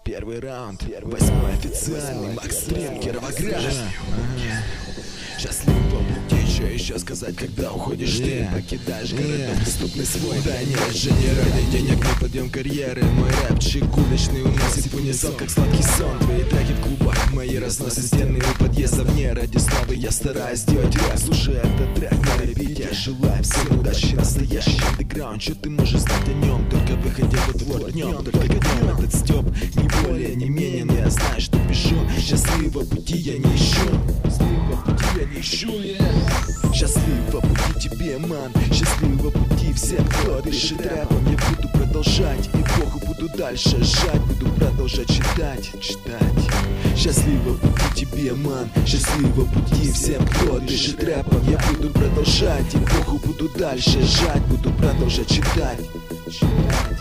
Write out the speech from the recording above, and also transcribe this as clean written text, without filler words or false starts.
Первый раунд, 8-й официальный, Макс Стрим, Кировоград. Счастливо пути, что еще сказать, когда уходишь ты? Покидаешь городок преступный свой. Да нет же, не ради денег, не подъем карьеры. Мой рэпчик уличный уносит в унисон, как сладкий сон. Твои треки в клубах, мои разносят стены у подъездов. Не ради славы я стараюсь сделать рэп. Слушай этот трек на репите. Желаю всем удачи, настоящий андеграунд. Что ты можешь знать о нем, только выходя во двор днем. Только днем этот стёб, не более, не менее. Но я знаю, что пишу. Счастливого пути я не ищу. Счастливого пути я не ищу. Счастливого пути тебе, ман. Счастливого пути всем, кто дышит рэпом. Я буду продолжать, эпоху буду дальше сжать. Буду продолжать читать. Счастливого пути тебе, ман. Счастливого пути всем, кто дышит рэпом. Я буду продолжать, эпоху буду дальше сжать. Буду продолжать читать.